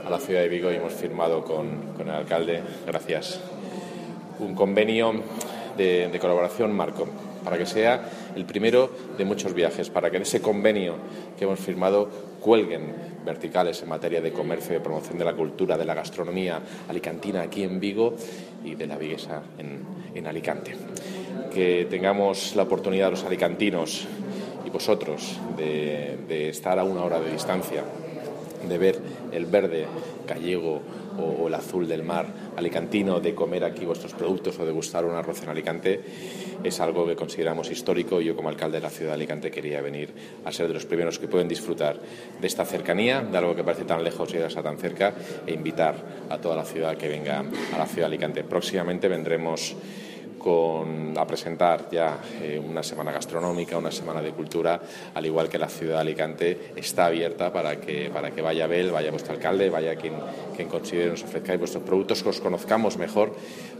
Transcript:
A la ciudad de Vigo y hemos firmado con el alcalde, gracias, un convenio de colaboración marco, para que sea el primero de muchos viajes, para que en ese convenio que hemos firmado cuelguen verticales en materia de comercio, de promoción de la cultura, de la gastronomía alicantina aquí en Vigo y de la viguesa en Alicante. Que tengamos la oportunidad los alicantinos y vosotros de estar a 1 hora de distancia, de ver el verde gallego o el azul del mar alicantino, de comer aquí vuestros productos o de gustar un arroz en Alicante, es algo que consideramos histórico y yo como alcalde de la ciudad de Alicante quería venir a ser de los primeros que pueden disfrutar de esta cercanía, de algo que parece tan lejos y ahora está tan cerca, e invitar a toda la ciudad que venga a la ciudad de Alicante. Próximamente vendremos a presentar ya una semana gastronómica, una semana de cultura, al igual que la ciudad de Alicante está abierta para que vaya Abel, vaya vuestro alcalde, vaya quien considere nos ofrezcáis vuestros productos, que os conozcamos mejor,